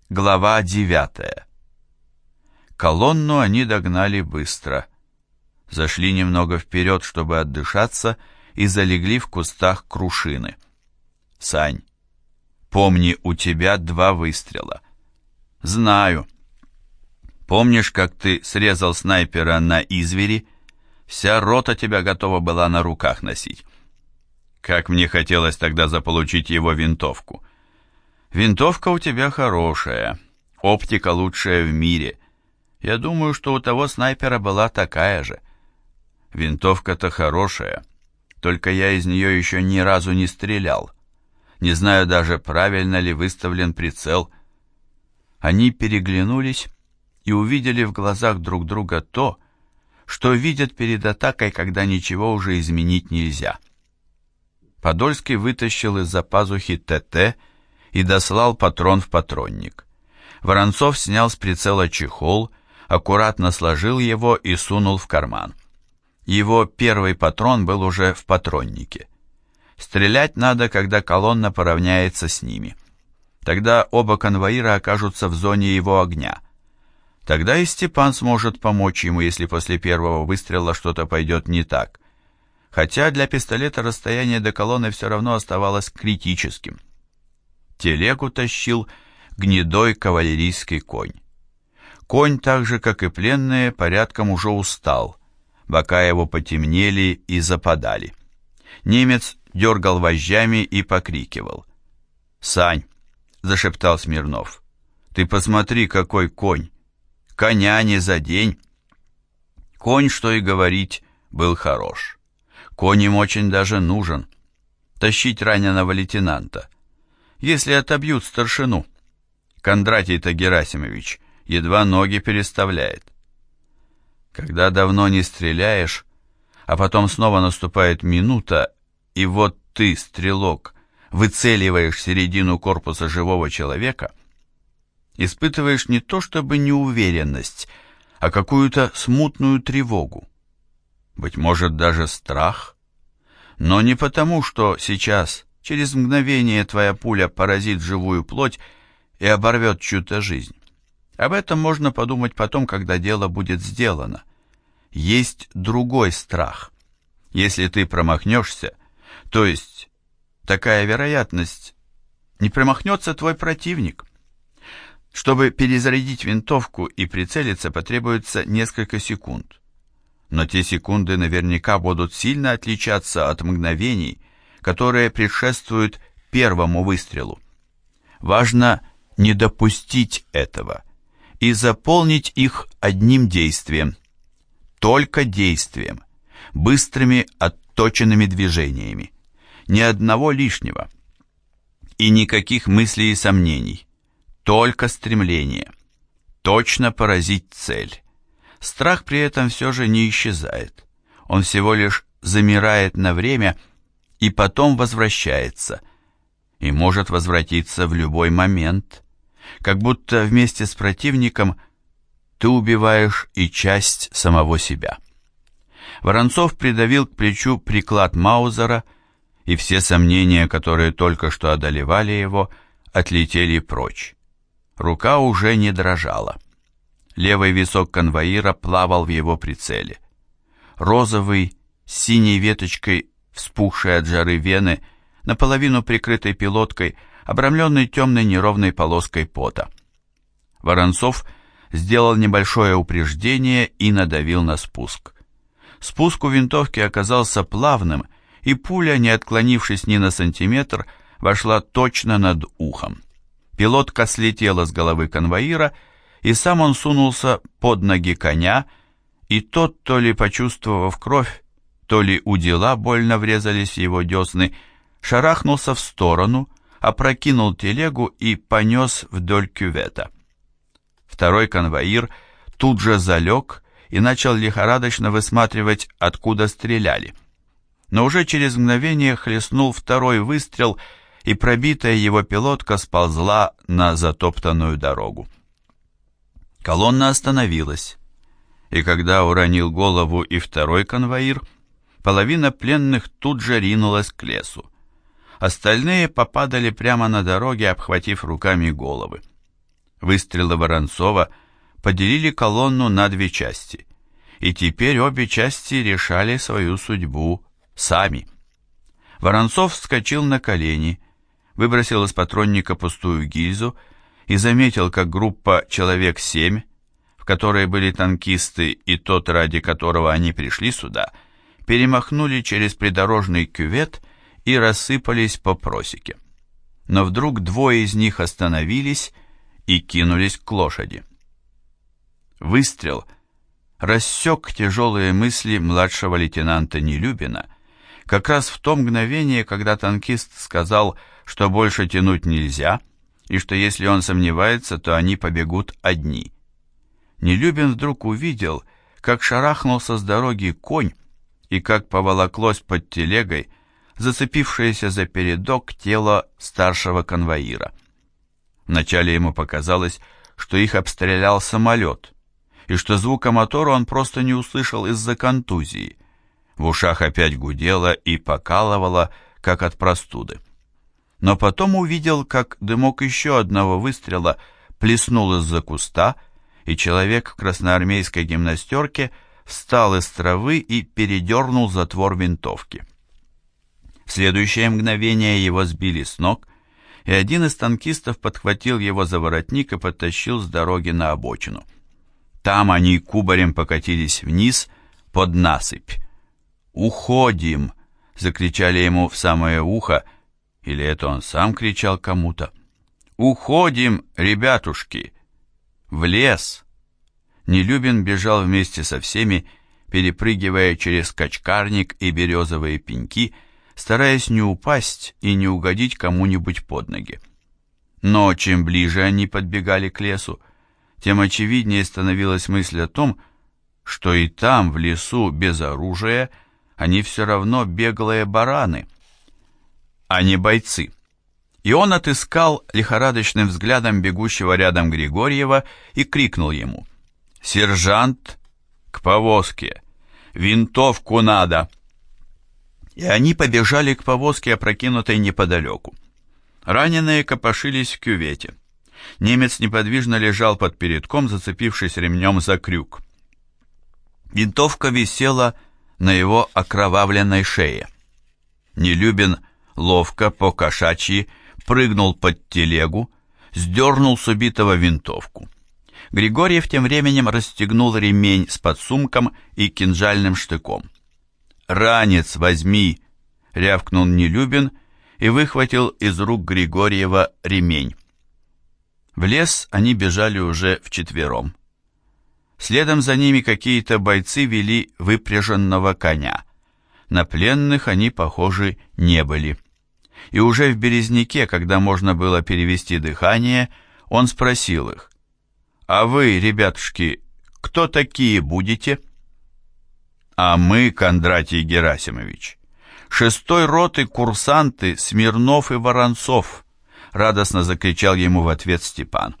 Глава 9. Колонну они догнали быстро. Зашли немного вперед, чтобы отдышаться, и залегли в кустах крушины. «Сань, помни, у тебя 2 выстрела». «Знаю. Помнишь, как ты срезал снайпера на извери? Вся рота тебя готова была на руках носить. Как мне хотелось тогда заполучить его винтовку». «Винтовка у тебя хорошая, оптика лучшая в мире. Я думаю, что у того снайпера была такая же». «Винтовка-то хорошая, только я из нее еще ни разу не стрелял. Не знаю даже, правильно ли выставлен прицел». Они переглянулись и увидели в глазах друг друга то, что видят перед атакой, когда ничего уже изменить нельзя. Подольский вытащил из-за пазухи ТТ и дослал патрон в патронник. Воронцов снял с прицела чехол, аккуратно сложил его и сунул в карман. Его первый патрон был уже в патроннике. Стрелять надо, когда колонна поравняется с ними. Тогда оба конвоира окажутся в зоне его огня. Тогда и Степан сможет помочь ему, если после первого выстрела что-то пойдет не так. Хотя для пистолета расстояние до колонны все равно оставалось критическим. Телегу тащил гнедой кавалерийский конь. Конь, так же, как и пленные, порядком уже устал. Бока его потемнели и западали. Немец дергал вожжами и покрикивал. «Сань!» — зашептал Смирнов. «Ты посмотри, какой конь! Коня не за день!» Конь, что и говорить, был хорош. Конь им очень даже нужен. Тащить раненого лейтенанта. Если отобьют старшину. Кондратий-то Герасимович едва ноги переставляет. Когда давно не стреляешь, а потом снова наступает минута, и вот ты, стрелок, выцеливаешь середину корпуса живого человека, испытываешь не то чтобы неуверенность, а какую-то смутную тревогу. Быть может, даже страх, но не потому, что сейчас, через мгновение, твоя пуля поразит живую плоть и оборвет чью-то жизнь. Об этом можно подумать потом, когда дело будет сделано. Есть другой страх. Если ты промахнешься, то есть такая вероятность, не промахнется твой противник. Чтобы перезарядить винтовку и прицелиться, потребуется несколько секунд. Но те секунды наверняка будут сильно отличаться от мгновений, которые предшествуют первому выстрелу. Важно не допустить этого и заполнить их одним действием, только действием, быстрыми отточенными движениями, ни одного лишнего и никаких мыслей и сомнений, только стремление, точно поразить цель. Страх при этом все же не исчезает, он всего лишь замирает на время и потом возвращается, и может возвратиться в любой момент, как будто вместе с противником ты убиваешь и часть самого себя. Воронцов придавил к плечу приклад Маузера, и все сомнения, которые только что одолевали его, отлетели прочь. Рука уже не дрожала. Левый висок конвоира плавал в его прицеле. Розовый, с синей веточкой, вспухшей от жары вены, наполовину прикрытой пилоткой, обрамленной темной неровной полоской пота. Воронцов сделал небольшое упреждение и надавил на спуск. Спуск у винтовки оказался плавным, и пуля, не отклонившись ни на сантиметр, вошла точно над ухом. Пилотка слетела с головы конвоира, и сам он сунулся под ноги коня, и тот, то ли почувствовав кровь, то ли удила больно врезались в его десны, шарахнулся в сторону, опрокинул телегу и понес вдоль кювета. Второй конвоир тут же залег и начал лихорадочно высматривать, откуда стреляли. Но уже через мгновение хлестнул второй выстрел, и пробитая его пилотка сползла на затоптанную дорогу. Колонна остановилась, и когда уронил голову и второй конвоир, половина пленных тут же ринулась к лесу. Остальные попадали прямо на дороге, обхватив руками головы. Выстрелы Воронцова поделили колонну на две части, и теперь обе части решали свою судьбу сами. Воронцов вскочил на колени, выбросил из патронника пустую гильзу и заметил, как группа человек 7, в которой были танкисты и тот, ради которого они пришли сюда, перемахнули через придорожный кювет и рассыпались по просеке. Но вдруг двое из них остановились и кинулись к лошади. Выстрел рассек тяжелые мысли младшего лейтенанта Нелюбина как раз в то мгновение, когда танкист сказал, что больше тянуть нельзя, и что если он сомневается, то они побегут одни. Нелюбин вдруг увидел, как шарахнулся с дороги конь и как поволоклось под телегой зацепившееся за передок тело старшего конвоира. Вначале ему показалось, что их обстрелял самолет, и что звука мотора он просто не услышал из-за контузии. В ушах опять гудело и покалывало, как от простуды. Но потом увидел, как дымок еще одного выстрела плеснул из-за куста, и человек в красноармейской гимнастерке встал из травы и передернул затвор винтовки. В следующее мгновение его сбили с ног, и один из танкистов подхватил его за воротник и подтащил с дороги на обочину. Там они кубарем покатились вниз под насыпь. «Уходим!» — закричали ему в самое ухо, или это он сам кричал кому-то. «Уходим, ребятушки! В лес!» Нелюбин бежал вместе со всеми, перепрыгивая через качкарник и березовые пеньки, стараясь не упасть и не угодить кому-нибудь под ноги. Но чем ближе они подбегали к лесу, тем очевиднее становилась мысль о том, что и там, в лесу, без оружия, они все равно беглые бараны, а не бойцы. И он отыскал лихорадочным взглядом бегущего рядом Григорьева и крикнул ему: «Сержант, к повозке! Винтовку надо!» И они побежали к повозке, опрокинутой неподалеку. Раненые копошились в кювете. Немец неподвижно лежал под передком, зацепившись ремнем за крюк. Винтовка висела на его окровавленной шее. Нелюбин ловко, по-кошачьи, прыгнул под телегу, сдернул с убитого винтовку. Григорьев тем временем расстегнул ремень с подсумком и кинжальным штыком. «Ранец возьми!» — рявкнул Нелюбин и выхватил из рук Григорьева ремень. В лес они бежали уже вчетвером. Следом за ними какие-то бойцы вели выпряженного коня. На пленных они, похожи, не были. И уже в Березняке, когда можно было перевести дыхание, он спросил их: «А вы, ребятушки, кто такие будете?» «А мы, Кондратий Герасимович, 6-й роты курсанты Смирнов и Воронцов», радостно закричал ему в ответ Степан.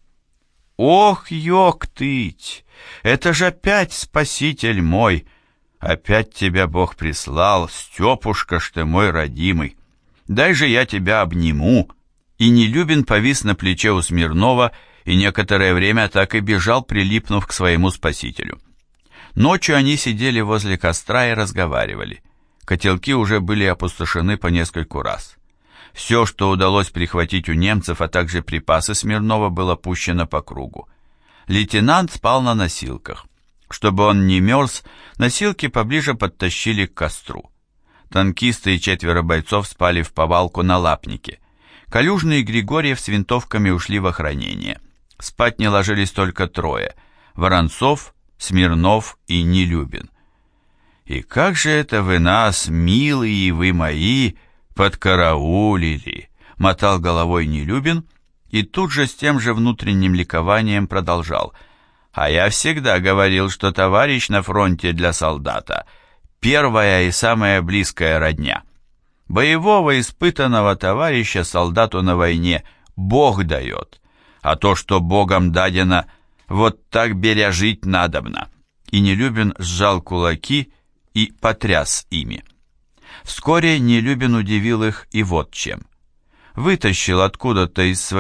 «Ох, ёктыть! Это же опять спаситель мой! Опять тебя Бог прислал, Степушка ж ты мой родимый! Дай же я тебя обниму!» И Нелюбин повис на плече у Смирнова и некоторое время так и бежал, прилипнув к своему спасителю. Ночью они сидели возле костра и разговаривали. Котелки уже были опустошены по нескольку раз. Все, что удалось прихватить у немцев, а также припасы Смирнова, было пущено по кругу. Лейтенант спал на носилках. Чтобы он не мерз, носилки поближе подтащили к костру. Танкисты и 4 бойцов спали в повалку на лапнике. Калюжный и Григорьев с винтовками ушли в охранение. Спать не ложились только 3: Воронцов, Смирнов и Нелюбин. «И как же это вы нас, милые вы мои, подкараулили!» — мотал головой Нелюбин и тут же с тем же внутренним ликованием продолжал: «А я всегда говорил, что товарищ на фронте для солдата — первая и самая близкая родня. Боевого испытанного товарища солдату на войне Бог дает, а то, что Богом дадено, вот так бережить надобно». И Нелюбин сжал кулаки и потряс ими. Вскоре Нелюбин удивил их и вот чем. Вытащил откуда-то из своих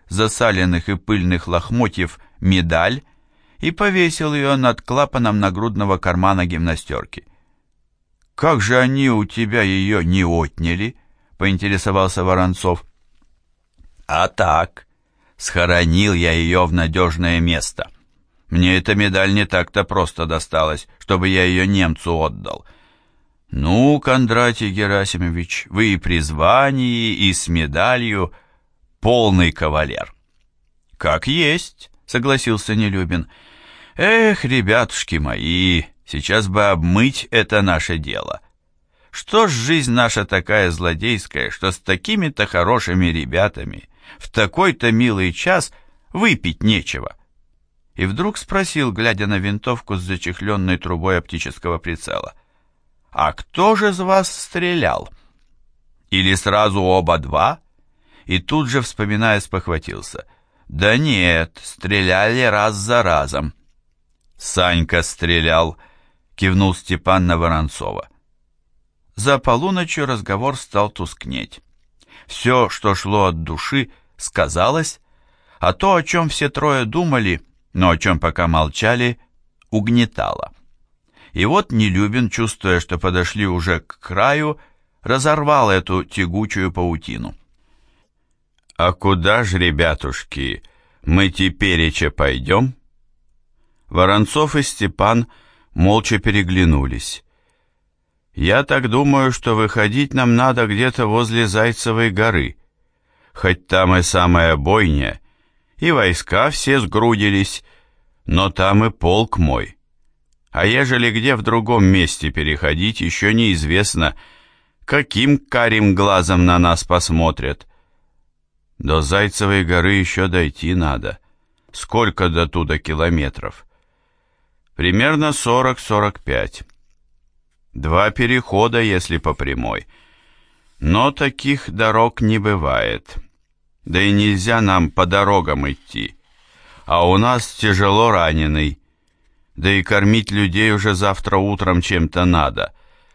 засаленных и пыльных лохмотьев медаль и повесил ее над клапаном нагрудного кармана гимнастерки. «Как же они у тебя ее не отняли?» — поинтересовался Воронцов. «А так, схоронил я ее в надежное место. Мне эта медаль не так-то просто досталась, чтобы я ее немцу отдал». «Ну, Кондратий Герасимович, вы и при звании, и с медалью полный кавалер». «Как есть», — согласился Нелюбин. «Эх, ребятушки мои, сейчас бы обмыть это наше дело. Что ж жизнь наша такая злодейская, что с такими-то хорошими ребятами в такой-то милый час выпить нечего?» И вдруг спросил, глядя на винтовку с зачехленной трубой оптического прицела: «А кто же из вас стрелял? Или сразу оба два?» И тут же, вспоминая, спохватился: «Да нет, стреляли раз за разом». «Санька стрелял», — кивнул Степан на Воронцова. За полуночью разговор стал тускнеть. Все, что шло от души, сказалось, а то, о чем все трое думали, но о чем пока молчали, угнетало. И вот Нелюбин, чувствуя, что подошли уже к краю, разорвал эту тягучую паутину. «А куда ж, ребятушки, мы тепереча пойдем?» Воронцов и Степан молча переглянулись. «Я так думаю, что выходить нам надо где-то возле Зайцевой горы. Хоть там и самая бойня, и войска все сгрудились, но там и полк мой. А ежели где в другом месте переходить, еще неизвестно, каким карим глазом на нас посмотрят. До Зайцевой горы еще дойти надо. Сколько до туда километров? Примерно 40-45. 2 перехода, если по прямой. Но таких дорог не бывает. Да и нельзя нам по дорогам идти. А у нас тяжело раненый. Да и кормить людей уже завтра утром чем-то надо.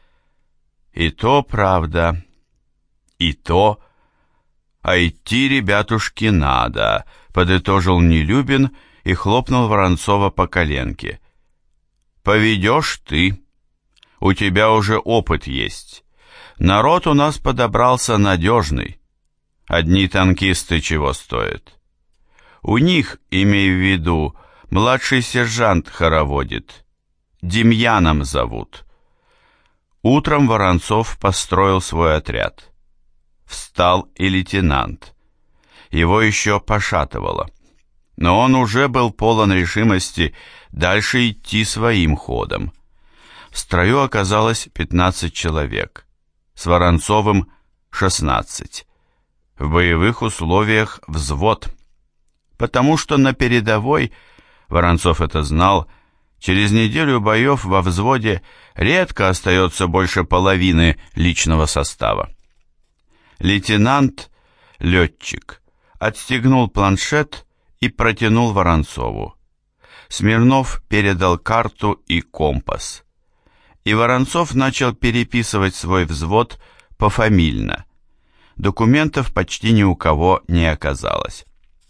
И то правда, и то. А идти, ребятушки, надо, подытожил Нелюбин и хлопнул Воронцова по коленке. Поведешь ты. У тебя уже опыт есть. Народ у нас подобрался надежный. Одни танкисты чего стоят. У них, имей в виду, младший сержант хороводит. Демьяном зовут. Утром Воронцов построил свой отряд. Встал и лейтенант. Его еще пошатывало. Но он уже был полон решимости дальше идти своим ходом. В строю оказалось 15 человек. С Воронцовым 16. В боевых условиях взвод. Потому что на передовой, Воронцов это знал, через неделю боев во взводе редко остается больше половины личного состава. Лейтенант, летчик, отстегнул планшет и протянул Воронцову. Смирнов передал карту и компас. И Воронцов начал переписывать свой взвод пофамильно. Документов почти ни у кого не оказалось.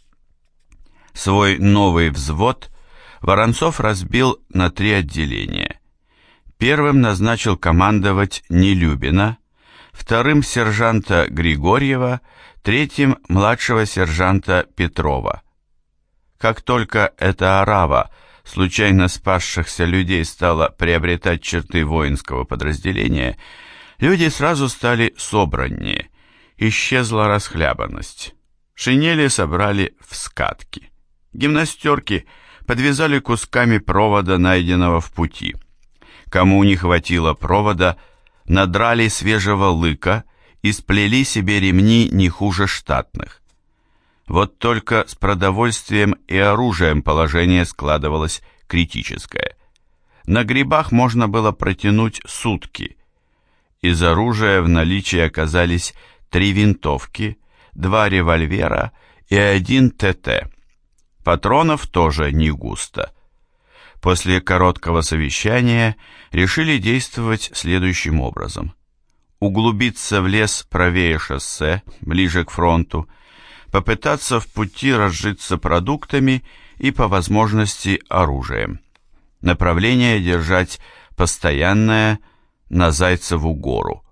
Свой новый взвод Воронцов разбил на 3 отделения. Первым назначил командовать Нелюбина, вторым сержанта Григорьева, третьим младшего сержанта Петрова. Как только эта орава случайно спасшихся людей стала приобретать черты воинского подразделения, люди сразу стали собраннее, исчезла расхлябанность. Шинели собрали в скатки. Гимнастерки подвязали кусками провода, найденного в пути. Кому не хватило провода, надрали свежего лыка и сплели себе ремни не хуже штатных. Вот только с продовольствием и оружием положение складывалось критическое. На грибах можно было протянуть сутки. Из оружия в наличии оказались 3 винтовки, 2 револьвера и 1 ТТ. Патронов тоже не густо. После короткого совещания решили действовать следующим образом. Углубиться в лес правее шоссе, ближе к фронту, попытаться в пути разжиться продуктами и по возможности оружием. Направление держать постоянное на Зайцеву гору.